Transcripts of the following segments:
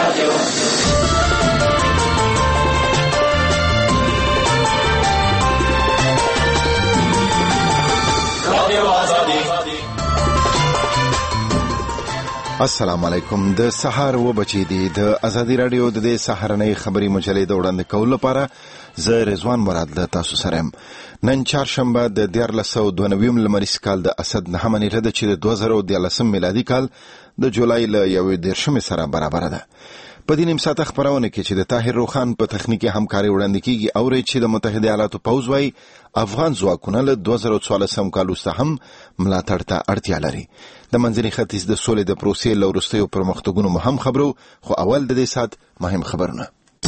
السلام علیکم. د سحر و بچی دی د ازادي رادیو د سحرنۍ خبري مجلې د وړاندې کولو لپاره زه رضوان مراد له تاسو سره یم. نن چهارشنبه د 1492 لمریز کال د اسد 9 نیټه د چې د 2013 میلادي کال د جولای له 11 سره برابر ده. په دې نیم ساعت خبرونه کې چې د طاهر روخان په تخنیکی همکاري وړاندې کیږي او چې د متحده ایالاتو پوځ وايي افغان ځواکونه له 2014 کال وروسته هم ملاتړ ته اړتیا لري. د منځني ختیځ د سولې د پروسې له وروستیو پرمختګونو مهم خبرو، خو اول د دې سات مهم خبرونه.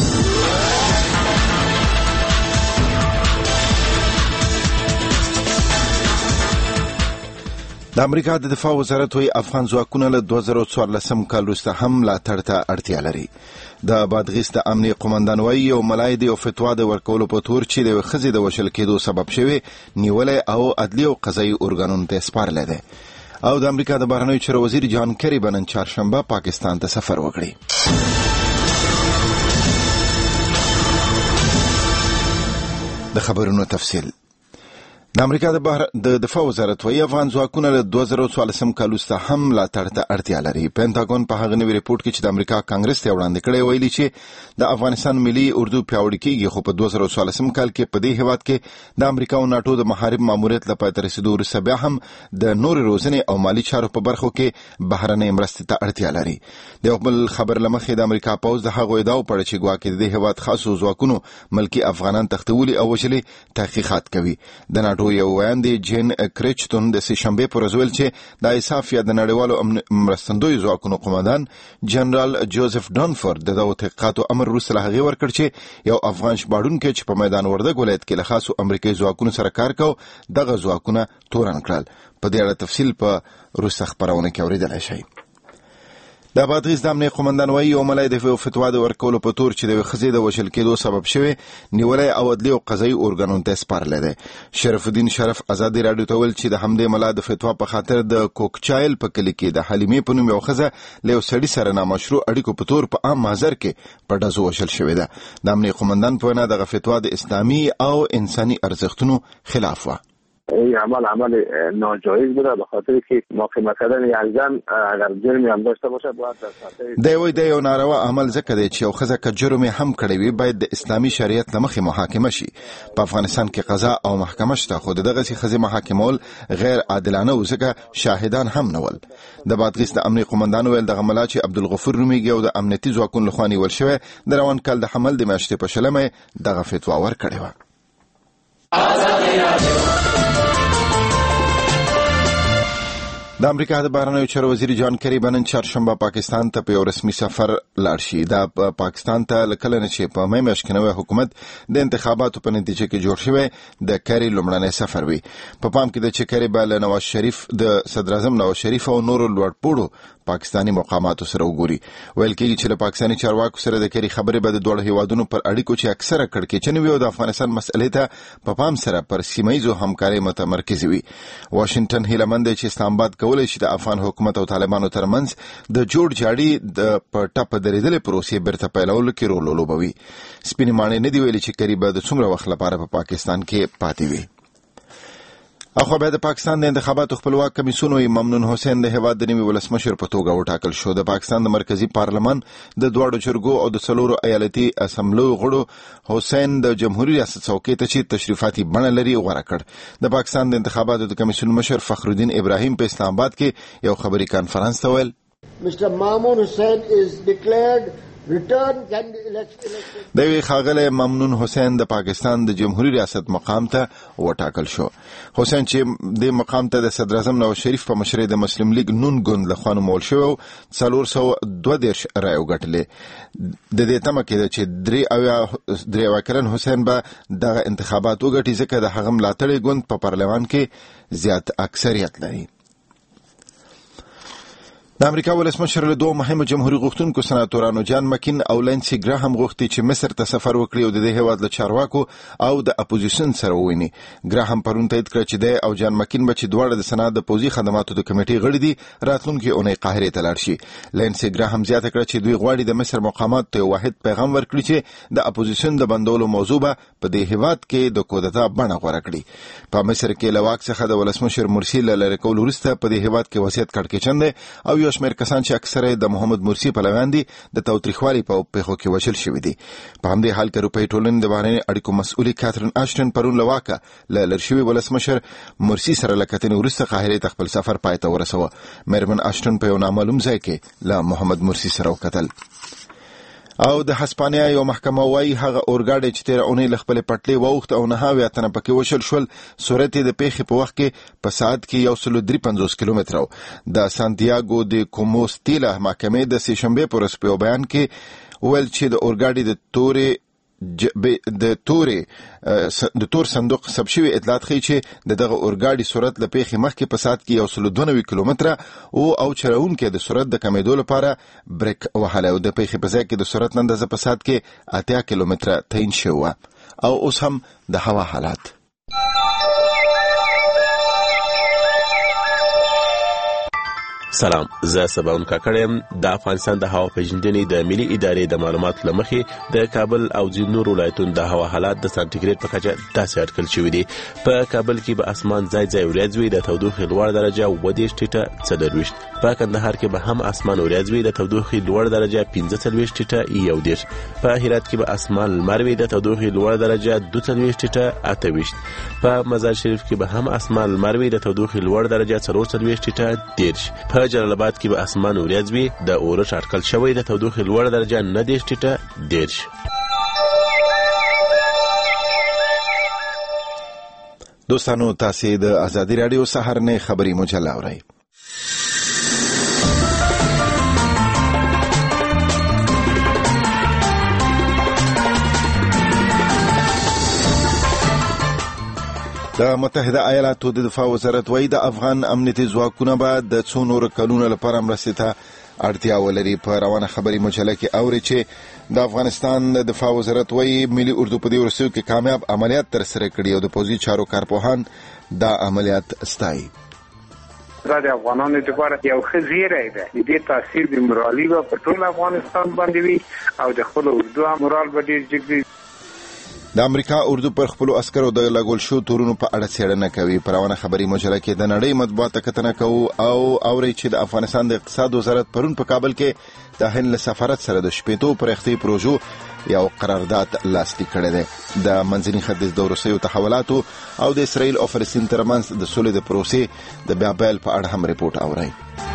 د امریکا د دفاع وزارت وايي افغان ځواکونه له 2014 کال وروسته هم ملاتړ ته اړتیا لري. د بادغیس د امنیه قومندان وايي یو ملایدي او فتوا د ورکولو په تور چې د خزې د وشل کېدو سبب شوی نیولې او عدلي او قضایي ارګانونو ته سپارل دي. او د امریکا د بهرنیو چارو وزیر جان کری بنن چهارشنبه پاکستان ته سفر وکړي. د خبرونو تفصیل. د امریکا د دفاع وزارت وايي افغان ځواکونه له 2014 کال وروسته هم ملاتړ ته اړتیا لري. پینټاګون په هغه نوي ریپورت کې چې د امریکا کانګرس ته وړاندې کړی ویلي چې د افغانستان ملي اردو پیاوړی کیږي، خو په 2014 کال کې په دې هیواد کې د امریکا او ناتو د محارب ماموریت لپاره تر رسیدو وروسته بیا هم د نور روزنې او مالی چارو په برخو کې بهرنۍ مرستې ته اړتیا لري. د خپل خبر لمخې د امریکا پوځ د هغو ادعاو پړه چې ګواکې د هیواد خاصو ځواکونو ملکی افغانان تختولي او وشلي تحقیقات کوي. د ناتو یو ویاندې جین کریچتون د سهشنبه پر ورځ ویل چې د ایساف یا د نړیوالو مرستندوی ځواکونو قومندان جنرال جوزف ډانفورد دغه تحقیقاتو امر وروسته له هغې ورکړ چې یو افغان ژباړونکی چې په میدان وردګ ولایت کې له خاصو امریکایي ځواکونو سره کار کاوه دغه ځواکونه تورن کړل. په دې اړه تفصیل په وروسته خبرونه کې اورېدلی شئ. د بادغیس د امنیه قومندان وايي یو ملای د فتوا د ورکولو په تور چې د خزې د وشل کېدو سبب شوی نیولې او عدلي او قضایي ارګانونو ته سپارل دي. شرف الدین شرف ازادي رادیو ته ویل چې د همدې ملا د فتوا په خاطر د کوکچایل په کلی کې د حلیمې په نوم یو ښځه له یو سړي سره نامشروع اړیکو په تور په عام محضر کې په ډزو وشل شوې ده. د امنیه قومندان په وینا دغه فتوا د اسلامي او انساني ارزښتونو خلاف و. این عمل ناجایز بوده به خاطر که محاکمه کردن یک زن اگر جرمی هم داشته باشه باید در سطح د یو ناروا عمل ځکه دی چې یو ښځه که جرم هم کړی وي باید د اسلامي شریعت له مخې محاکمه شي. په افغانستان کې قضا او محکمه شته، خو دغسې ښځې محاکمول غیر عادلانه و ځکه شاهدان هم نه ول. د بادغیس د امنیه قومندان ویل دغه ملا چې عبدالغفور نومیږي او د امنیتي ځواکونو لخوا نیول شوی د روان کال د حمل د میاشتې په 20 دغه فتوا ورکړې وه. د امریکا د بهرنیو چارو وزیر جان کری بنن چهارشنبه پاکستان ته په یو رسمي سفر لاړ شي. دا پاکستان ته لکه نه چې په مې میاشت کې نوی حکومت د انتخاباتو په نتیجه کې جوړ شوی د کری لومړنی سفر وي. په پام کې د چې کری به نواز شریف د صدر اعظم نواز شریف او نورو لوړپوړو پاکستانی مقاماتو سره وګوري. ویل کېږي چې له پاکستانی چارواکو سره د کری خبرې به د دوه هیوادونو پر اړیکو چې اکثره کړکېچنې وي او د افغانستان مسئلې ته په پام سره پر سیمه‌ییزو همکارۍ متمرکز وي. واشنگټن هیله مند دی چې اسلام آباد کولای شي د افغان حکومت او طالبانو ترمنځ د جوړ جاړي د پټه په درېدلې پروسې بیرته پیلولو کې رول ولوبوي. سپینې ماڼۍ نه دی ویلي چې کری به د څومره وخت لپاره په پاکستان کې پاتې وي. اخو بیا د پاکستان د انتخاباتو خپلواک کمیسیون ممنون حسین د هیواد د نوي ولسمشر په توګه وټاکل شو. د پاکستان د مرکزی پارلمان د دواړو جرګو او د 4 ایالتي اسمبلیو غړو حسین د جمهوریت ریاست څوکۍ ته چې تشریفاتي بڼه لري غوړه کړ. د پاکستان د انتخاباتو د کمیسیون مشر فخرالدین ابراهیم په اسلام آباد کې یو خبري کانفرنس ته ویل Mr. Mamun Hussain is declared د خاغله ممنون حسین د پاکستان د جمهوریت ریاست مقام ته وټاکل شو. حسین چې د مقام ته د صدر اعظم نواز شریف په مشرۍ د مسلم لیگ نون ګوند له خوا نومول شوی او 422 رایې وګټلې. د دې تمه کېده چې 3 کلن حسین به دغه انتخابات وګټي ځکه د هغه ملاتړي ګوند په پارلمان کې زیات اکثریت لري. د امریکا ولسمشر له دوه مهمو جمهوریت غوښتونکو سناتورانو جان مکین او لینسي ګراهم غوښتي چې مصر ته سفر وکړي او د دې هیواد له چارواکو او د اپوزیشن سره وویني. ګراهم پرون تایید کړ چې د او جان مکین به چې دواړه د سنات د پوځي خدماتو د کمیټې غړي دي راتلونکي اونۍ قاهره ته لاړ شي. لینسي ګراهم زیاته کړ چې دوی غواړي د مصر مقامات ته واحد پیغام ورکړي چې د اپوزیشن د بندولو موضوع به په دې هیواد کې د کودتا بڼه غوره کړي. په مصر کې له واک څخه د ولسمشر مرسي له لرې کولو وروسته په دې هیواد کې وضعیت کړکېچن دی او یو شمېر کسان چې اکثره د محمد مرسي پلویان دي د تاوتریخوالي په پیښو کې وژل شوي دي. په همدې حال کې روپۍ ټولنې د بهرنیو اړیکو مسؤلې کاترین اشټن پرون له واکه له لرې شوي ولسمشر مرسي سره له کتنې وروسته قاهرې ته خپل سفر پای ته ورسوه. میرمن اشټن په یو نامعلوم ځای کې له محمد مرسي سره وکتل. او د هسپانیا یو محکمه وايي هغه اورګاډی چې تیر اونۍ له خپل پټلۍ واوښت او 9 تنه پکې وشل شول سرعت د پیښې په وخت کې په ساعت کې 153 کیلومتر د سانتیاګو د کوموستیلا محکمې د سهشنبه پر ورځ په بیان کې ویل چې د اورګاډي د تور صندوق ثبت شوی اطلاعات ښیي چې دغه اورګاډي سرعت له پیښې مخکې په ساعت کې 192 کیلومتر او چلوونکی د سرعت د کمیدو لپاره بریک وهلی او د پیښې په ځای کې د سرعت اندازه په ساعت کې 80 کیلومتر تعیین شوه. او اوس هم د هوا حالات. سلام، زه سباون کاکړم. د افغانستان د هوا پیژندنې د ملي ادارې د معلوماتو لمخې د کابل او ځینو نورو ولایتونو د هوا حالات د سانتیګریډ په کچه داسې اټکل شوي دي. په کابل کې به اسمان ځای ځای وریځ وي، د تودوخې لوړ درجه 30 ټیټه 40. په کندهار کې به هم اسمان وریځ وي، د تودوخې لوړ درجه 45 ټیټه 21. په هرات کې به اسمان لمر وي، د تودوخې لوړ درجه 42 ټیټه 28. په مزار شریف کې به هم اسمان لمر وي، د تودوخې لوړ درجه 44 ټیټه 10. په جلال آباد کې به اسمان وریځ وي، د اورښت اټکل شوی، د تودوخې لوړ درجه 9 ټیټه 10. دوستانو تاسو د ازادي رادیو سهارنۍ خبري مجله اورئ. د متحده ایالاتو د دفاع وزارت وايي د افغان امنیتي ځواکونه به د څو نورو کلونو لپاره مرستې ته اړتیا ولري. په روانه خبري مجله کې اوري چې د افغانستان د دفاع وزارت وايي ملي اردو په دې ورسېو کې کامیاب عملیات ترسره کړي او د پوځي چارو کارپوهان دا عملیات ستایي. دا د افغانانو لپاره یو ښه زیری دی. د دې تاثیر د مورالي په ټول افغانستان باندې وي او د خپل اردو مورال به ډېر جګ وي. د امریکا اردو پر خپل عسکرو د لګول شو تورونو په اړه څېړنه کوي. په روانه خبري مجله کې د نړۍ مطبوعات کتنه کوو او اوري چې د افغانستان د اقتصاد وزارت پرون په کابل کې د هند له سفارت سره د شپېتو پرختي پروژو یو قرارداد لاسلیک کړی دی. د منځني ختیځ د وروستیو تحولاتو او د اسرائیل او فلسطین ترمنځ د سولې د پروسې د بیا پیل په اړه هم ریپورت اوري.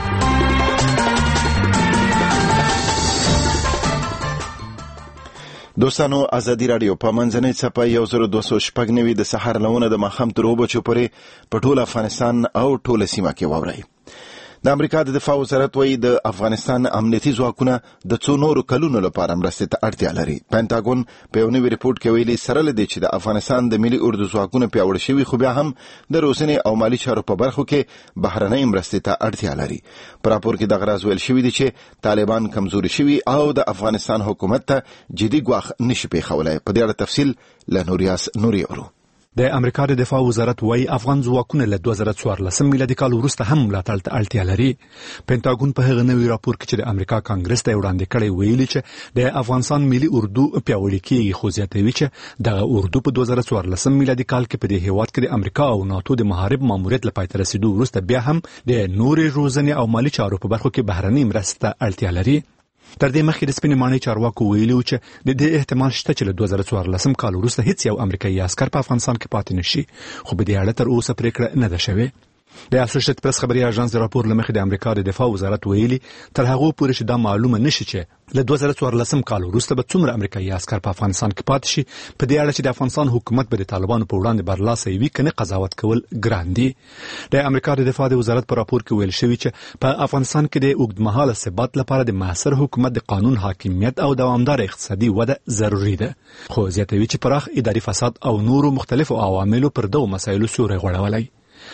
دوستانو ازادي رادیو په منځنۍ څپه 1290 د سحر لونه د ماښام تر 2 بجو پورې په ټول افغانستان او ټول سیمه کې واورئ. د امریکا د دفاع وزارت وايي د افغانستان امنیتي ځواکونه د څو نورو کلونو لپاره مرستې ته اړتیا لري. پینټاګون په یو نوي ریپورت کې ویلي سره لدی چې د افغانستان د ملي اردو ځواکونه پیاوړي شوي خو بیا هم د روزنې او مالي چارو په برخو کې بهرنۍ مرستې ته اړتیا لري. په راپور کې دغه راز ویل شوی دی چې طالبان کمزوري شوي او د افغانستان حکومت ته جدي ګواښ نشي پیښولی. په دې اړه تفصیل له نوریاس نوري اورو. د امریکا د دفاع وزارت وايي افغان ځواکونه له 2014 میلادي کال وروسته هم ملاتړ ته اړتیا لري. پینټاګون په هغه نوي راپور کې چې د امریکا کانګرس ته وړاندې کړی ویلي چې د افغانستان ملي اردو پیاوړی کیږي، خو زیاتوي چې دغه اردو په 2014 میلادي کال کې په دې هیواد کې د امریکا او ناتو د محارب ماموریت لپاره تر رسیدو وروسته بیا هم د نورې روزنې او مالي چارو په برخو کې بهرنۍ مرستې ته اړتیا لري. تر دې مخکې د سپینې ماڼۍ چارواکو ویلي و چې د دې احتمال شته چې له 2014 کال وروسته هیڅ یو امریکایي عسکر په افغانستان کې پاتې نشي، خو په دې اړه تر اوسه پریکړه نه ده شوې. د اسوسییټډ پریس خبري اژانس د راپور لمخې د امریکا د دفاع وزارت ویلي تر هغه پورې چې دا معلومه نشي چې له 2014 کال وروسته به څومره امریکایي عسکر په افغانستان کې پاتې شي. په دې اړه چې د افغانستان حکومت به د طالبانو په وړاندې برلاسه وي کنه قضاوت کول ګران دي. د امریکا د دفاع وزارت په راپور کې ویل شوی چې په افغانستان کې د اوږدمهاله ثبات لپاره د معاصر حکومت د قانون حاکمیت او دوامدار اقتصادي وده ضروری ده، خو زیاتوي چې پراخ اداري فساد او نورو مختلفو عواملو پر دغو مسایلو سیوری غوړولی.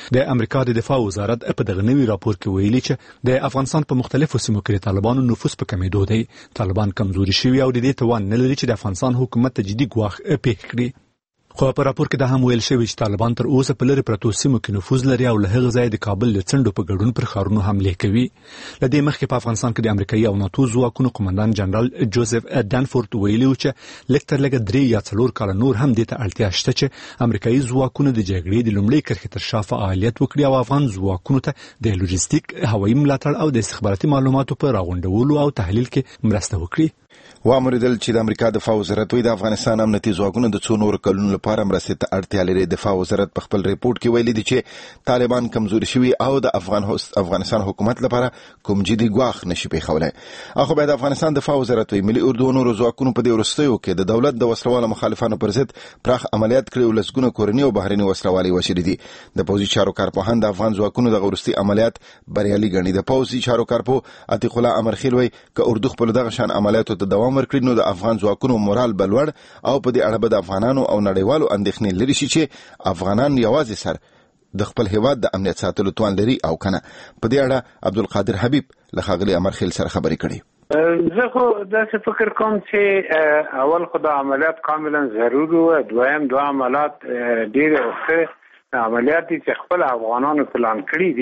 د امریکا د دفاع وزارت په دغه نوي راپور کې ویلي چې د افغانستان په مختلفو سیمو کې د طالبانو نفوذ په کمیدو دی. طالبان کمزوري شوي او د دې توان نه لري چې د افغانستان حکومت ته جدي ګواښ پیښ کړي. خو په راپور کې دا هم ویل شوی چې طالبان تر اوسه په لري پرتو سیمو کې نفوذ لري او له هغه ځای د کابل له څنډو په ګډون پر ښارونو حمله کوي. لدې مخکې په افغانستان کې د امریکایي او ناتو ځواکونو قومندان جنرال جوزف دانفورد ویلي و چې لږ تر لږه 3 یا 4 کاله نور هم دې ته اړتیا شته چې امریکایي ځواکونه د جګړې د لومړۍ کرښې تر شا فعالیت وکړي او افغان ځواکونو ته د لوجستیک، هوایي ملاتړ او د استخباراتي معلوماتو په راغونډولو او تحلیل کې مرسته وکړي. وامریدل چې د امریکا دفاع وزارت د افغانستان امنیتي ځواکونو د څو نور کلونو لپاره مرستې ته اړتیا لري. دفاع وزارت په خپل ریپورت کې ویلي دی چې طالبان کمزوري شوي او د افغانستان حکومت لپاره کوم جدي ګواښ نشي پیښولای. اخو د افغانستان دفاع وزارت ملي اردو نور ځواکونو په دې وروستیو کې د دولت د وسلوالو مخالفانو پر ضد پراخ عملیات کړي او لسګونه کورني او بهرني وسلوالي وشري دي. د پوځي چارو کارپوهان د افغان ځواکونو د ورستي عملیات بریالي ګڼي. د پوځي چارو کارپو عتیق الله امرخیل وایي چې اردو خپل دغه شان عملیاتو ته دوام ورکړي نو د افغان ځواکونو مورال بلوړ او په دې اړه به د افغانانو او نړیوالو اندېښنې لري چې افغانان یوازې سر د خپل هیواد د امنیت ساتلو توان لري او کنه. په دې اړه عبدالقادر حبیب له ښاغلي امرخیل سره خبرې کړې. زه خو داسې فکر کوم چې اول خو د عملیات کاملا ضروري و، دویم دوه عملیات ډېر ښه عملیات دي چې خپل افغانانو پلان کړي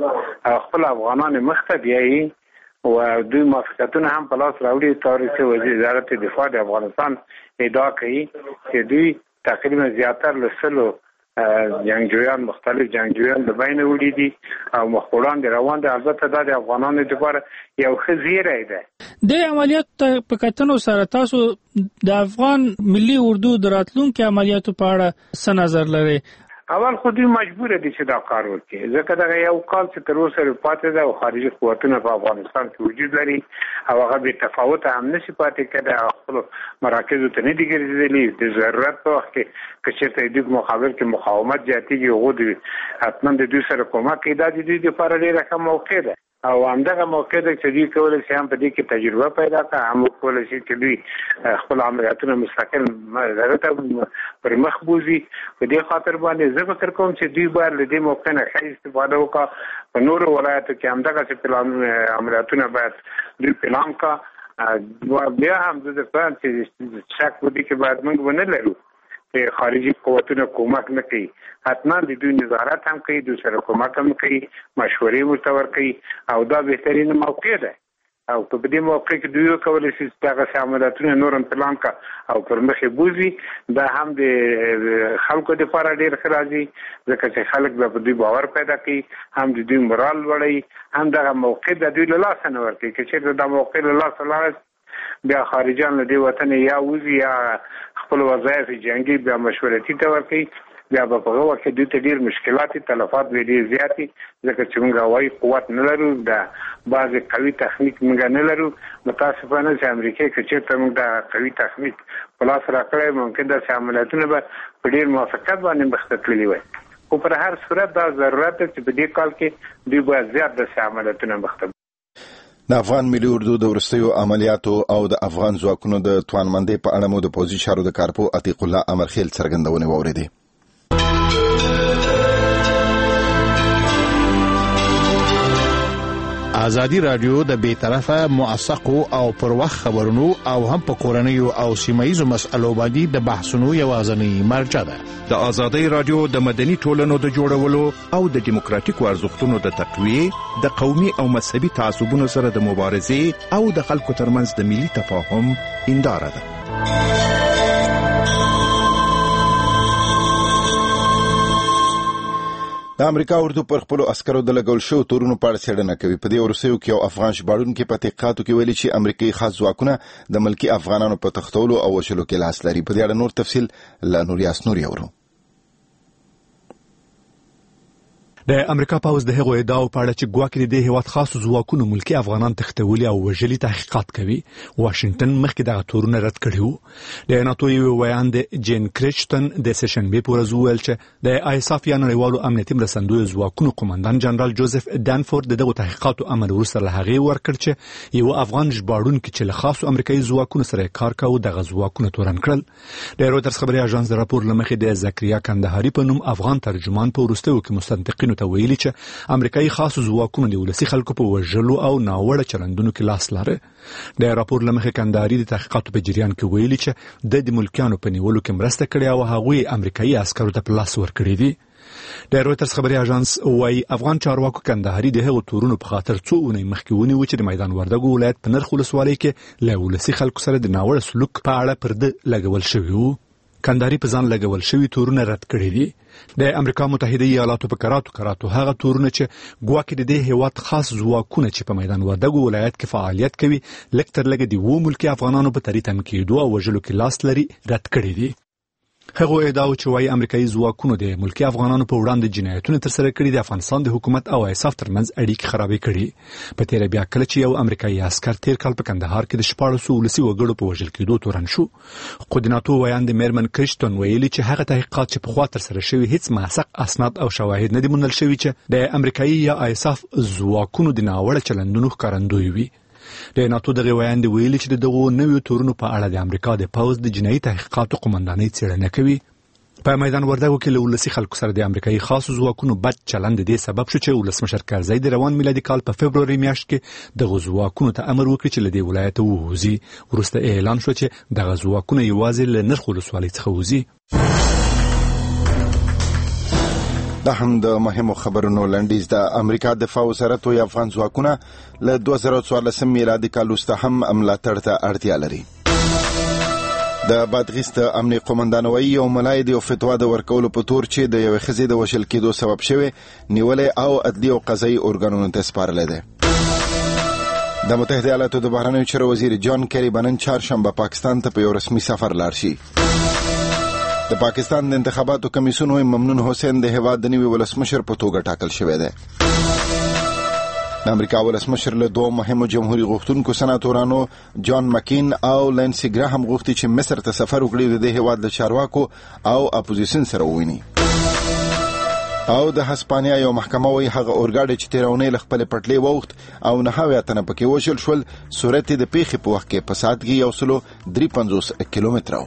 دي او خپل افغانان مخ ته بیایي و دوی موافقتونه هم په لاس راوړي. تاریخي وزارت دفاع د افغانستان ادعا کوي چې دوی تقریبا زیاتر له 100 جنگجویان مختلف جنگجویان د بین وړي دي او مخوړان دي روان دي. البته دا د افغانانو لپاره یو ښه زیری ده. د عملیات په کتنو سره تاسو د افغان ملي اردو د راتلونکو عملیاتو په اړه څه نظر لرئ؟ اول خو دوی مجبور دي چې دا کار وکړي ځکه دا یو کال چې تر اوسه پاتې ده او خارجي قوتونه په افغانستان کې وجود لري او هغه به تفاوت هم نشي پاتې کېدای. خپل مراکزو ته نه دي ګرځېدلي. د ضرورت په وخت کې که چېرته دوی مقابل کې مقاومت زیاتېږي هغوی دوی حتما د دوی سره کومک کوي. دا د دوی لپاره ډېره ښه موقع ده او همدغه موقع ده چې دوی کولی شي هم په دې کې تجربه پیدا کړي، هم کولی شي چې دوی خپل عملیاتونه مستقل پر مخ بوځي. په دې خاطر باندې زه فکر کوم چې دوی باید له دې موقع نه ښه استفاده وکړي. په نورو ولایتو کې همدغسې پلان عملیاتونه باید دوی پلان کړي. بیا هم زه درته چې شک په دې کې باید موږ ونه لرو چې خارجي قوتونه کومک نه کوي. حتما د دوی نظارت هم کوي، دوی سره کومک هم کوي، مشورې ورته ورکوي او دا بهترین موقع ده. او په دې موقع کې دوی وکولی شي چې دغسې عملیاتونه نور هم پلان کړه او پر مخې بوځي. دا هم د خلکو دپاره ډېر ښه راځي ځکه چې خلک به په دوی باور پیدا کوي، هم د دوی مورال لوړوي، هم دغه موقع د دوی له لاسه نه ورکوي. که چېرته دا موقع له لاسه لاړه بیا خارجیان له دې وطن یا وځي یا خپل وظایف جنګي بیا مشورتي ته ورکوي. بیا به په هغه وخت کې دوی ته ډېر مشکلات تلفات به ډېر زیات دي ځکه چې موږ هوایي قوت نه لرو، د بعضې قوي تخنیک موږ نه لرو. متاسفانه چې امریکا که چېرته موږ د قوي تخنیک په لاس راکړی ممکن داسې عملیاتونه به په ډېر موافقت باندې مخ ته تللي وای. خو پر هر صورت دا ضرورت دی چې په دې کال کې دوی باید زیات داسې عملیاتونه مخ ته. د افغان ملي اردو د وروستیو عملیاتو او د افغان ځواکونو د توانمندۍ په اړه مو د پوځي چارو د کارپو عتیق الله امرخیل څرګندونې واورېدې. ازادي رادیو د بیطرفه موثقو او پر وخت خبرونو او هم په کورنیو او سیمایي مسألو باندې د بحثونو یوازنی مرجع ده. د ازادي رادیو د مدني ټولنو د جوړولو او د دیموکراتیکو ارزښتونو د تقویه، د قومي او مذهبي تعصبونو سره د مبارزې او د خلکو ترمنځ د ملي تفاهم هنداره ده. د امریکا اردو پر خپل عسکرو د لګول شو تورونو په اړه څېړنه کوي. په دې ورسېو کې یو افغان ژباړونکی په تحقیقاتو کې ویلي چې امریکایي خاص ځواکونه د ملکي افغانانو په تښتولو او وژلو کې لاس لري. په دې اړه نور تفصیل له نوریاس نوري اورو. د امریکا پوز د هغو ادعاو په اړه چې ګواکې د هیواد خاصو ځواکونو ملکی افغانان تختولي او وژلي تحقیقات کوي واشنگټن مخکې دغه تورونه رد کړي وو د ناتو یو ویان د جین کریچتن د سیشن بي پورز ویل چې د آیساف یا نړیوالو امنیتي مرستندویو ځواکونو قومندان جنرال جوزف دانفورد دغه تحقیقاتو امر وروسته له هغې ورکړ چې یو افغان ژباړونکي چې له خاصو امریکایي ځواکونو سره کار کاوه دغه ځواکونه تورن کړل د رویټرز خبري اژانس د راپور لمخې د زکریا کندهاري په نوم افغان ترجمان په وروستیو کې مستنطقینو ته ویلي چې امریکایي خاصو ځواکونو د ولسي خلکو په وژلو او ناوړه چلندونو کې لاس لري د راپور لمخې کندهاري د تحقیقاتو په جریان کې ویلي چې د ملکیانو په نیولو کې مرسته کړې او هغوی امریکایي عسکرو ته په لاس ورکړي دي د رویټرز خبري اژانس وايي افغان چارواکو کندهاري د هغو تورونو په خاطر څو اونۍ مخکې ونیو چې د میدان وردګو ولایت په نرخ ولسوالۍ کې له ولسي خلکو سره د ناوړه سلوک په اړه پرده لګول شوی وو کندهاري په ځان لګول شوی تورونه رد کړي دي د امریکا متحده ایالاتو په کراتو هغه تورونه چې ګواکې د دې هیواد خاص ځواکونه چې په میدان وردګو ولایت کې فعالیت کوي لکتر لګ دی وو ملکی افغانانو په تریتم کېدو او وژلو کې لاس لري رد کړي دي هغه ادعا چې وايي امریکایي ځواکونو د ملکی افغانانو په وړاندې جنایتونه ترسره کړي د افغانستان د حکومت او ایساف ترمنځ اړیکې خرابې کړي په تیر بیا کله چې یو امریکایي عسكر تیر کال په کندهار کې د 14 ولسي وګړو په وژل کېدو تورن شو خو د ناتو ویان د میرمن کریشتون ویلي چې هغه تحقیقات چې په خوا ترسره شوی هیڅ موثق اسناد او شواهد نه دي موندل شوي چې د امریکایي یا ایساف ځواکونو د ناوړه چلندونو ښکارندوی وي د ناتو دغه ویان دی ویلي چې دغه نویو تورونو په اړه د امریکا د پوز د جنایي تحقیقاتو قومندانۍ څېړنه کوي په میدان وردګو کې له ولسي خلکو سره د امریکایي خاصو ځواکونو بد چلند دې سبب شو چې ولسمشر کارزی د روان میلادي کال په فبروري میاشت کې د ځواکونو ته امر وکړي چې له دې ولایت ووځي وروسته اعلان شو چې د ځواکونو یوازې له نرخ ولسوالۍ څخه وځي دا هم د مهمو خبرونو لنډیز د امریکا دفاع وزارت او افغان ځواکونه له 2014 میلادي کال وروسته هم ملاتړ ته اړتیا لري د بادغیس د امنیت قومندان وایي یو ملای د فتوا د ورکولو په تور چې د یوې ښځې د وژل کېدو سبب شوی نیولې او عدلي او قضایي ارګانونو ته سپارلی دی د متحده ایالاتو د بهرنیو چارو وزیر جان کیری به نن چهارشنبه پاکستان ته په یو رسمي سفر لاړ شي د پاکستان د انتخاباتو کمیسیون ممنون حسین د هیواد د نوي ولسمشر په توګه ټاکل شوی دی د امریکا ولسمشر له دوه مهمو جمهوریت غوښتونکو سناتورانو جان مکین او لینسی ګراهم غوښتي چې مصر ته سفر وکړي د هیواد د چارواکو او اپوزیشن سره وویني او د هسپانیا یو محکمه وایي هغه اورګاډی چې تیرونی له خپل پټلۍ ووخت او 9 تنه پکې وژل شول سرعت د پیښې په وخت کې په ساعت کې 153 کیلومتره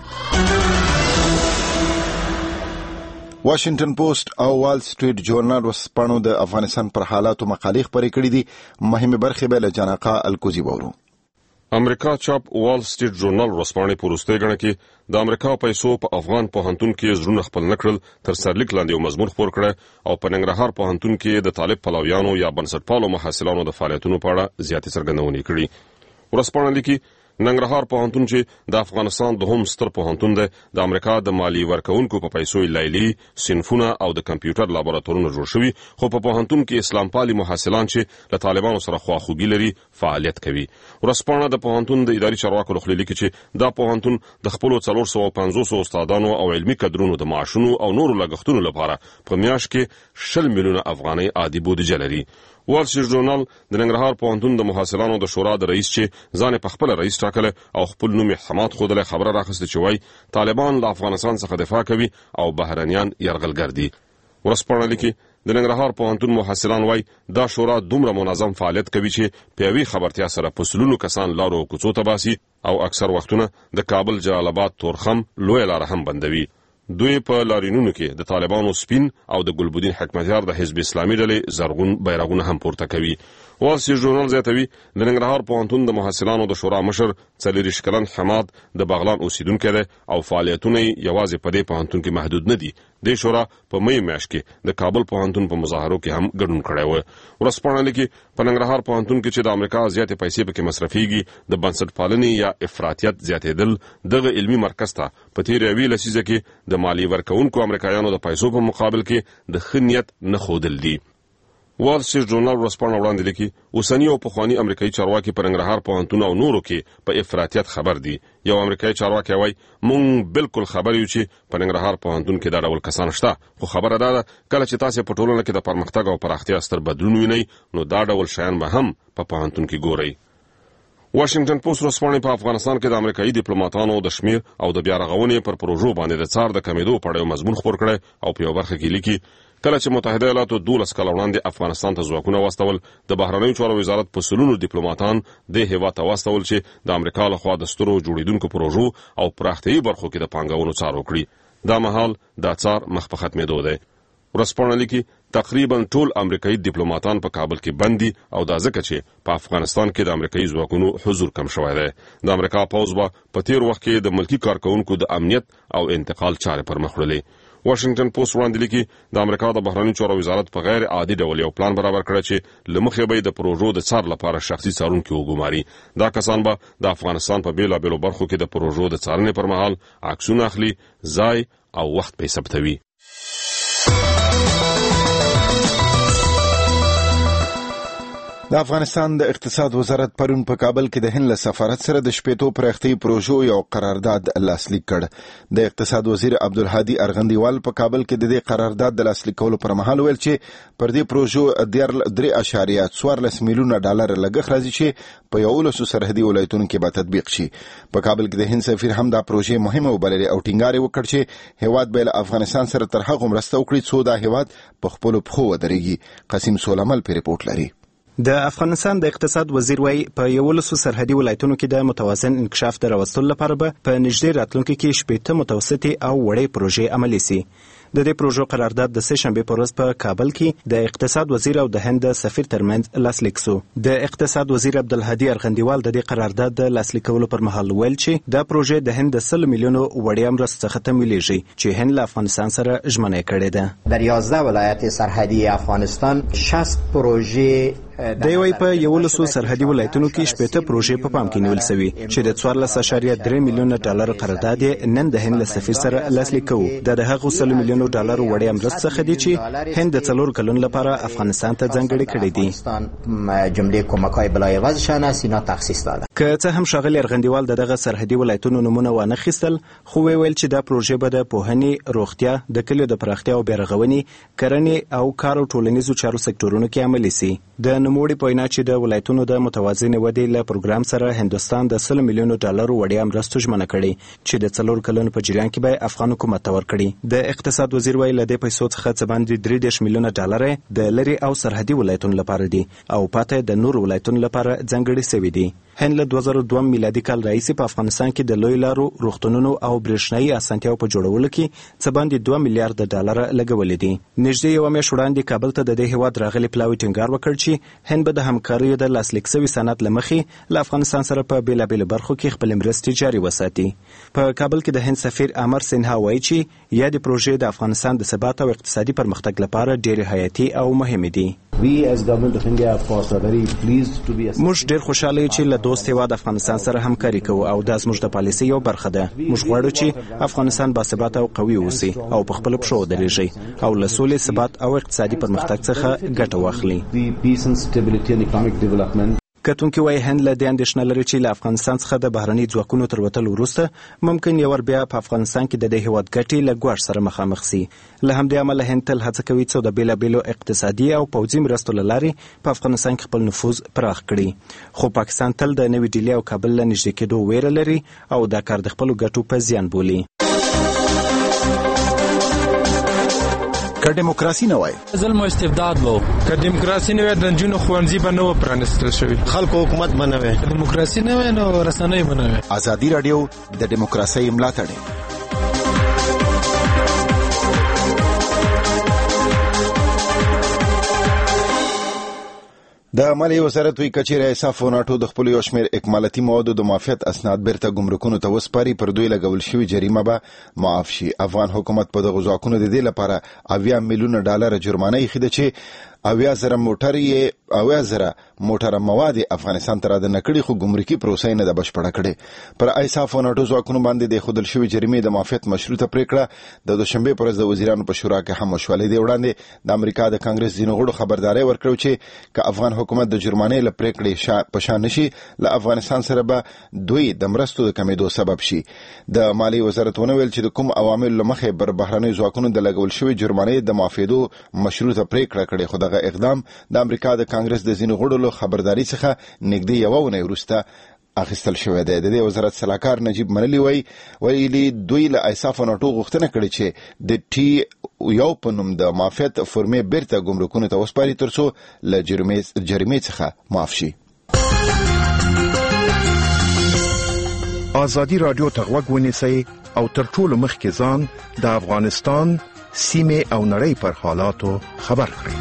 واشنگټن پوسټ او وال سټریټ جورنال وسپانو د افغانستان پر حالاتو مقالې خپرې کړې دي مهمه برخه به له جناقه الکوزي وورو امریکا چاپ وال سټریټ جورنال ورسپانې پروسته غنه کې د امریکا پیسو په افغان پوهنتون کې زړونه خپل نکړل تر سرلیک لاندې یو مضمون خپور کړ او په ننګرهار پوهنتون کې د طالب پلویانو یا بنسټپالو محصلانو د فعالیتونو په اړه زیاتې څرګندونې کړې ورسپانې لیکي ننګرهار پوهنتون چې د افغانستان د هم ستر پوهنتون دی د امریکا د مالی ورکونکو په پیسو لیلی صنفونه او د کمپیوټر لابراتورونه جوړ شوي خو په پوهنتون کې اسلام پالي محصلان چې له طالبانو سره خواخوږي لري فعالیت کوي ورسپانه د پوهنتون د اداري چارواکو لخوا لیکي چې دا پوهنتون د خپل 450 استادانو او علمي کادرونو د معاشونو او نورو لګښتونو لپاره په میاشت کې 10 میلیونه افغانۍ عادي بودیجه لري وال سټریټ جورنال د ننګرهار پوهنتون د محصلانو د شورا د رئیس چې ځان په خپل رئیس ټاکل او خپل نوم حماد خوده خبره راخسته چې وای طالبان له افغانستان څخه دفاع کوي او بهرنیان يرغلګر دي ورسپانه لیکي د ننګرهار پوهنتون محصلان وای دا شورا دومره منظم فعالیت کوي چې په یوې خبرتیا سره پسلونو کسان لارو کوڅو ته باسي او اکثر وختونه د کابل جلال آباد تورخم لوی لار هم بندوي دوی په لارینونو کې د طالبانو سپین او د ګلبدین حکمتیار د حزب اسلامي ډلې زرغون بیرغونه هم پورته کوي وال سټریټ جورنال زیاتوي د ننګرهار پوهنتون د محصلانو د شورا مشر 40 کلن حماد د بغلان اوسیدونکو دی او فعالیتونه یوازې په دې پوهنتون کې محدود نه دي د شورا په مې میاشت کې د کابل پوهنتون په مظاهرو کې هم ګډون کړی و ورسپانه لیکي په ننګرهار پوهنتون کې چې د امریکا زیاتې پیسې پکې مصرفيږي د بنسټپالنې یا افراطیت زیاتېدل دغه علمي مرکز ته په تیر یوې لسیزه کې د مالی ورکونکو امریکایانو د پیسو په مقابل کې د خنیت نه خودل دي وال سټریټ ژورنال ورځپاڼه وړاندې لیکي اوسنی او پخوانی امریکایي چارواکي پر ننګرهار پوهنتون او نورو کې په افراطیت خبر دي. یو امریکایي چارواکي وایي مونږ بالکل خبر یو چې په ننګرهار پوهنتون کې دا ډول کسان شته، خو خبره ده کله چې تاسو په ټولنه کې د پرمختګ او پراختیا ستر بدلون وینئ نو دا ډول شیان به هم په پوهنتون کې ګورئ. واشنگټن پوسټ ورځپاڼه په افغانستان کې د امریکایي ډیپلوماټانو د شمیر او د بیا رغونې پر پروژو باندې د څار د کمیدو په اړه مضمون خپور کړی او په یو برخه کې لیکي کله چې متحده ایالاتو 12 کال وړاندې افغانستان ته ځواکونه واستول د بهرنیو چارو وزارت په سلونو ډیپلوماټان د هیواد ته واستول چې د امریکا له خوا د سترو جوړیدونکو پروژو او پراختیايي برخو کې د پانګونو څار وکړي. دا مهال دا څار مخ په ختمېدو دی. ورځپاڼه لیکي تقریبا ټول امریکایي ډیپلوماټان په کابل کې بندي او دا ځکه چې په افغانستان کې د امریکایي ځواکونو حضور کم شوی دی. د امریکا پوځ په تیر وخت کې د ملکی کارکونکو د امنیت او انتقال چارې پر مخ وړلې. واشنگټن پوسټ وړاندې لیکي د امریکا د بهرنیو چارو وزارت په غیر عادي ډول یو پلان برابر کړی چې لمخې به د پروژو د څار لپاره شخصي څارونکي وګماري. دا کسان به د افغانستان په بیلابیلو برخو کې د پروژو د څارنې پر مهال عکسونه اخلي، ځای او وخت په ثبتوي. د افغانستان د اقتصاد وزارت پرون په کابل کې د هند له سفارت سره د شپېتو پراختیايي پروژو یو قرارداد لاسلیک کړ. د اقتصاد وزیر عبدالهادي ارغندیوال په کابل کې د دې قرارداد د لاسلیک کولو پر مهال ویل چې پر دې پروژو 3.14 میلیونه ډالر لګښت راځي چې په 11 سرحدي ولایتونو کې به تطبیق شي. په کابل کې د هند سفیر هم دا پروژې مهمه وبللې او ټینګار وکړ چې هیواد به له افغانستان سره تر هغه مرسته وکړي څو دا هیواد په خپل پښو ودرېږي. قاسم سولمل په ریپورت لري. د افغانستان د اقتصاد وزیر وایي په 11 سرحدي ولایتونو کې د متوازن انکشاف د راوستلو لپاره به په نږدې راتلونکي کې 18 متوسطې او وړې پروژې عملي سي. د دې پروژو قرارداد د سه شنبه په ورځ په کابل کې د اقتصاد وزیر او د هند سفیر ترمنځ لاسلیک شو. د اقتصاد وزیر عبدالهادي ارغندیوال د دې قرارداد د لاسلیکولو پر مهال ویل چې دا پروژه د هند 100 میلیونو وړیا مرستې څخه تمویلېږي چې هند له افغانستان سره ژمنه کړې ده. در 11 ولایت سرحدي افغانستان 60 پروژې د یوې په 11 سرحدي ولایتونو کې 18 پروژې په پام کې نیول شوي چې د 14.3 میلیونه ډالر قرارداد نن د هند له سفیر سره لاسلیک کوي. د هغو 100 میلیونو ډالر وړیا مرستې څخه دي چې هند د 4 کلونو لپاره افغانستان ته ځانګړي کړي دي. جمله کومکای بلای وزشانه سینا تخصیص داده. که څه هم شاغلی ارغندیوال دغه سرحدي ولایتونو نمونه وانه خیستل، خو ویل چې دا پروژې به د پوهنې، روغتیا، د کلیو د پراختیا او بیارغونې، کرنې او کار او ټولنیزو چارو سکتورونو کې عملي سي. د نوموړي په وینا چې د ولایتونو د متوازنې ودې له پروګرام سره هندوستان د 100 میلیونو ډالر وړیا مرستو ژمنه کړې چې د 4 کلونو په جریان کې به افغان حکومت ته ورکړي. د اقتصاد وزیر ویل د پیسو څخه څه باندې 3 میلیونه ډالر د لری او سرحدي ولایتونو لپاره دي او پاتې د نور ولایتونو لپاره ځانګړي شوي دي. هند له 2002 میلادي کال راهیسې په افغانستان کې د لوی لارو، روغتونونو او برېښنايي اسانتیاو په جوړولو کې څه باندې 2 میلیارډ ډالر لګولې دي. نږدې یو میاشت وړاندې کابل ته د دې هیواد راغلي پلاوي ټینګار وکړ چې هند به د همکاریو د لاسلیک شوي سند له مخې له افغانستان سره په بیلابیلو برخو کې خپل مرستې جاري وساتي. په کابل کې د هند سفیر امر سینها وایي چې یادې پروژې د افغانستان د ثبات او اقتصادي پرمختګ لپاره ډېرې حیاتي او مهمې دي. موږ ډېر خوشاله یو چې له دوست هیواد افغانستان سره همکاري کوو او دا زموږ د پالیسۍ یو برخه ده. موږ غواړو چې افغانستان باثباته او قوي اوسي او په خپلو پښو ودرېږي او له سولې، ثبات او اقتصادي پرمختګ څخه ګټه واخلي. کتونکي وایي هند له دې اندېښنه لري چې له افغانستان څخه د بهرني ځواکونو تر وتلو وروسته ممکن یو ور بیا په افغانستان کې د دې هیواد ګټې له ګواښ سره مخامخ سي. له همدې امله هند تل هڅه کوي څو د بیلابیلو اقتصادي او پوځي مرستو له لارې په افغانستان کې خپل نفوذ پراخ کړي. خو پاکستان تل د نوې ډیلي او کابل له نږدې کېدو ویره لري او دا کار د خپلو ګټو په زیان بولي. که دیموکراسي نه وای، ظلم او استبداد وو. که دیموکراسي نه وای، د نجونو ښوونځي به نه و پرانیستل شوي. خلکو حکومت به نه وای. دیموکراسي نه وای نو رسنۍ به نه وای. ازادي راډیو د دیموکراسۍ ملاتړ. د مالیې وزارت وی کچېره اساف او ناټو د خپل یو شمېر اکمالاتي موادو د معافیت اسناد بیرته ګمرکونو ته وسپاري، پر دوی لګول شوی جریمه به معاف شي. افغان حکومت په دغه ځواکونو د دې لپاره 80 میلیونه ډالر جرمانه یې خېده چې اویا زره موټر مواد افغانستان ته راځنه کړي خو ګمرکي پروسه نه د بشپړه کړي پر ایساف او ناتو ځواکونو باندې د خودل شوی جریمې د معافیت مشروطه پریکړه د دوشنبه پر ورځ د وزیرانو په شورا کې هم مشورې دی وړاندې د امریکا د کانګرس ځینو غړو خبرداري ورکړو چې ک افغان حکومت د جرمانې ل پریکړې په شان نشي ل افغانستان سره به دوی د مرستو د کمیدو سبب شي د مالی وزارت ونویل چې د کوم عوامل لمخې بر بهرنی ځواکونو د لګول شوی جرمانې د معافیدو مشروطه پریکړه کړې خو دغه اقدام د امریکا د کانګرس د ځینو غړو خبرداري څخه نږدې یو ونه وروسته اخیستل شوی دی. د دې وزارت سلاکار نجیب منلی ویلي دوی له ایساف ناټو غوښتنه کړې چې د ټي یو په نوم د معافیت فورمې بیرته ګمرکونو ته وسپاري ترڅو له جریمې څخه معاف شي. ازادي رادیو ته غوږ ونیسئ او تر ټولو مخکې ځان د افغانستان سیمې او نړۍ پر حالاتو خبر کړئ.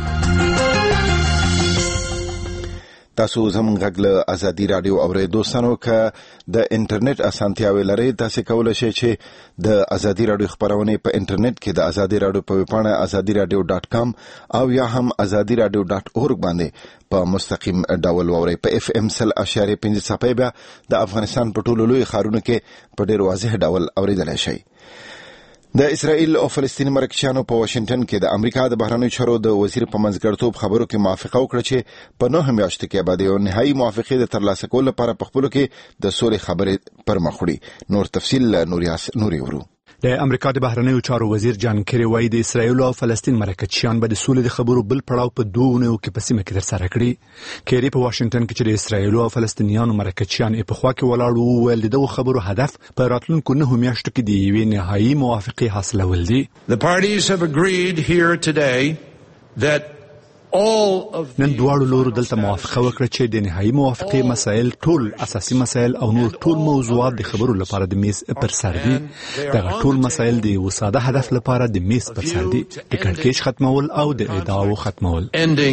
تاسو زموږ غږ له ازادي رادیو اوریدو سنو که د انټرنیټ اسانتیاوي لري تاسو کولای شئ چې د ازادي رادیو خبرونه په انټرنیټ کې د ازادي رادیو په ویبپاڼه azadiradio.com او یا هم azadiradio.org باندې په مستقیم ډول ووري په FM 100.5 صفحه بیا د افغانستان په ټولو لوی ښارونو کې په ډیر واضح ډول اوریدلای شئ. د اسرائیل او فلسطین مرکچیانو په واشنگټن کې د امریکا د بهرنیو چارو د وزیر په منځګړیتوب خبرو کې موافقه وکړه چې په 9 میاشتو کې به د نهایي موافقې د ترلاسه کولو لپاره په خپلو کې د سولې خبرې پر مخ وړي. نور تفصیل نوري ورو. د امریکا د بهرنیو چارو وزیر جان کری وایي د اسرائیل او فلسطین مرکچیان به د سولې د خبرو بل پړاو په 2 ونیو کې په سیمه کې ترسره کړي. کری په واشنگټن کې چې د اسرائیل او فلسطینیانو مرکچیان په خوا کې ولاړ وو ویل دغه خبرو هدف په راتلونکو 9 میاشتو کې د یوې نهایي موافقې حاصلول دي. The parties have agreed here today that نن دواړو لورو دلته موافقه وکړه چې د نهایي موافقې مسایل ټول اساسي مسایل او نور ټول موضوعات د خبرو لپاره د میز پر سر دي. دغه ټول مسایل د یو ساده هدف لپاره د میز پر سر دي: د کړکېچ ختمول او د ادعاو ختمول.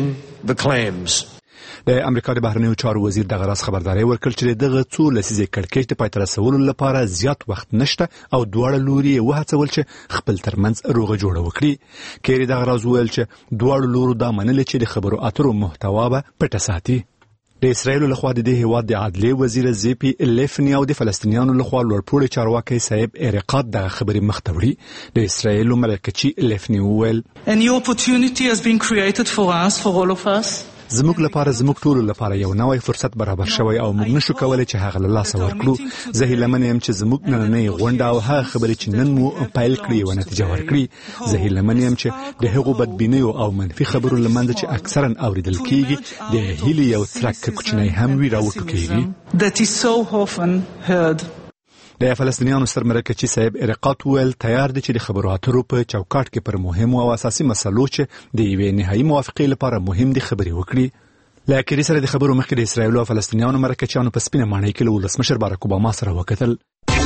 د امریکا د بهرنیو چارو وزیر دغه راز خبرداري ورکړ چې دغه څو لسیزې کړکېچ ته پای ته رسولو لپاره زیات وخت نشته او دواړه لوري وهڅول چې خپل ترمنځ روغه جوړه وکړي. کېری دغه راز ویل چې دواړو لورو دا منل چې د خبرو اترو محتوا به پټه ساتي. د اسرائیل لخوا د دې هیواد د عدلي وزیر زیپی لیفنی او د فلسطینیانو لخوا لوړپوړي چارواکي صاحب اریقات دغه خبرې مخ ته وړي. د اسرائیل ملکچی لیفنی ویل a new opportunity has been created for us, for all of us. زموږ لپاره زموږ ټول لپاره یو نوی فرصت برابر شوی او موږ نشو کولای چې هغه له لاسه ورکړو. زه هیله من یم چې زموږ نننۍ غونډه او هغه خبرې چې نن مو پیل کړې و نتیجه ورکړي. زه هیله من یم چې د هغو بدبینیو او منفي خبرو لمنځه چې اکثرا اوریدل کیږي د هیلې یو څرک کوچنی هم وي راوټوکیږي. That is so often heard. د فلسطینیانو سرمرکچی صاحب اریقات ویل تیار دي چې د خبرو اترو په چوکاټ کې پر مهمو او اساسي مسلو چې د یوې نهایي موافقې لپاره مهم دي خبرې وکړي. لکه سره د خبرو مخکې د اسرائیل او فلسطینیانو مرکچیانو په سپینه ماڼۍ کې له ولسمشر باراک اوباما سره وکتل.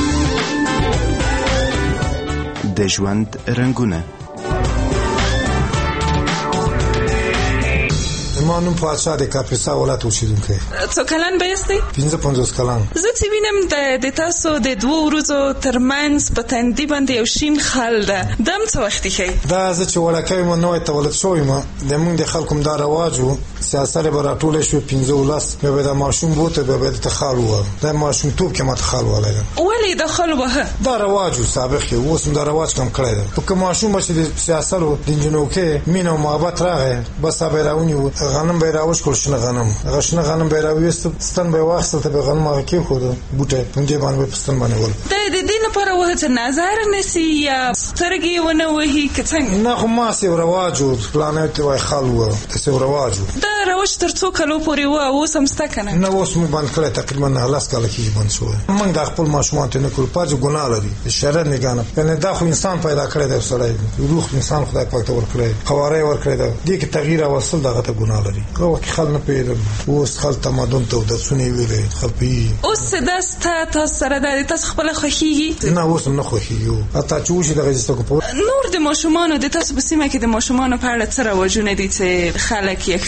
د ژوند رنگونه ما نوم پادشاه د کاپیسا ولایت اوسیدونکی. څو کلن به یاستئ؟ 55 کلن. زه چې وینم د تاسو د 2 ورځو ترمنځ په تندي باندې یو شین خال ده. دم څه وخت ښي؟ دا زه چې وړکه یم نوې تولد شوم د موږ د خلکو دا رواج وو سیاست به راټول شو 15 به د ماشوم بوته به د خال وو. د ماشوم توپ کې مت خال ولای. ولې د خال وه؟ دا رواج سابق و اوس دا رواج کم کړی ده. په ماشوم چې د سیاست او د جنو کې مینه او محبت راغی بس به راونی غنم به راوش کول شنه غنم به راويست ستن به واخصل ته به غنم کې خو بوټه پنځه باندې پستن باندې ول د دې لپاره وه نظر نسی یا سترګي ونه وهي کڅنګ نه خو ما سي رواجو پلانټ وای خلوه سي رواجو دا رواج تر څو کلو پورې و او سمسته کنه نه اوس مو باندې کړه تقریبا لاس کال کې باندې شو من د خپل ماشومان ته نه کول پاج ګناه لري شرط نه غانه کنه دا خو انسان پیدا کړی دی سړی روح انسان خدای پاک ته ور کړی خواره ور کړی دی دې کې تغییر او وصل دغه ته ګناه لري او کې خل نه پیدا اوس خل تمدن ته د سنې ویلې خپي اوس دستا تاسو سره د تاسو خپل خوخيږي نه اوس نه خوخيږي اته چې د غزستو کو نور د ماشومان د تاسو په سیمه کې د ماشومان په اړه څه راوجونه دي چې خلک یې خځې تر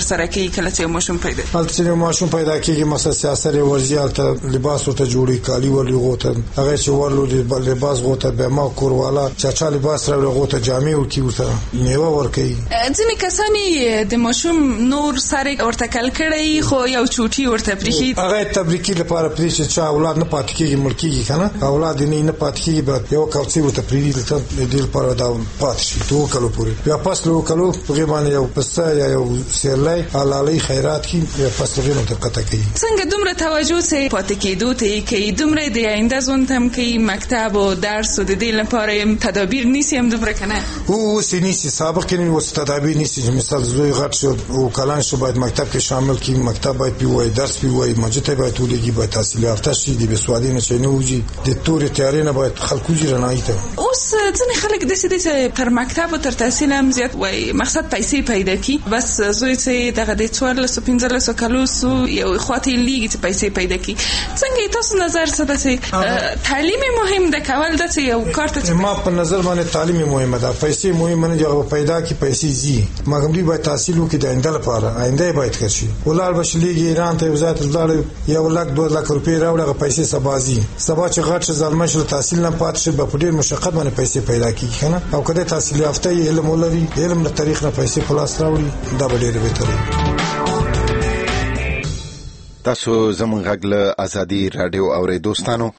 سره کوي کله چې ماشوم پیدا هلته چې ماشوم پیدا کیږي مثلا سیاست ورزي هلته لباس ورته جوړي کالی ورلي غوته هغه چې ورلو لباس غوته به ما کور والا چې لباس راوړي غوته جامې ورکی ورته میوه ورکی ځینې کسانی د ماشوم نور سره ورته کل کړی خو یو چوټي ورته پریخي هغه تبریکی لپاره پریشي چې اولاد نه پات کیږي ملکیږي کنه اولاد نه پات کیږي به یو کاوڅي ورته پریږي د دې لپاره دا پات شي تو کلو پوری بیا پس لو کلو په باندې یو پسته یا یو سیرلای حلالي خیرات کی بیا پس لري نو تقته کوي څنګه دومره توجه سي پات کېدو ته کوي دومره د آینده ژوند هم کوي مکتب او درس د دې لپاره تدابیر نیسی هم دومره کنه او سینیسی سابق کې نو تدابیر نیسی چې مثال زوی غټ شو او کلان شو باید مکتب کې شامل کی مکتب باید پیوای درس پیوای مجته باید ولګي باید تحصیل یافته شي د بسوادي نه شي نه وږي د تورې تیارې نه باید خلکو جرنای ته اوس ځنې خلک د سې تر مکتب او تر تحصیل هم زیات وای مقصد پیسې پیدا کی بس زوی چې دغه د 1415 کلو سو یو خاطر لیګ چې پیسې پیدا کی څنګه تاسو نظر څه ده تعلیم مهم ده کول د یو کارت ما په نظر باندې تعلیم مهمه ده پیسې مهمه نه جو پیدا کی پیسې زی مګم دی باید تحصیل وکړي د آینده لپاره آینده باید کشي ولار بشلیږي ایران ته وزارت الله 1 لک 2 لک روپۍ راوړه پیسې سبازي سبا چې غټ ځلمه شو تحصیل نه پات شي په ډیر مشقت باندې پیسې پیدا کیږي کنه او کله تحصیل یافته علم ولري علم له تاریخ نه پیسې خلاص راوړي دا ډیر بهتره تاسو زموږ غږ له ازادي رادیو اورېدو ستانو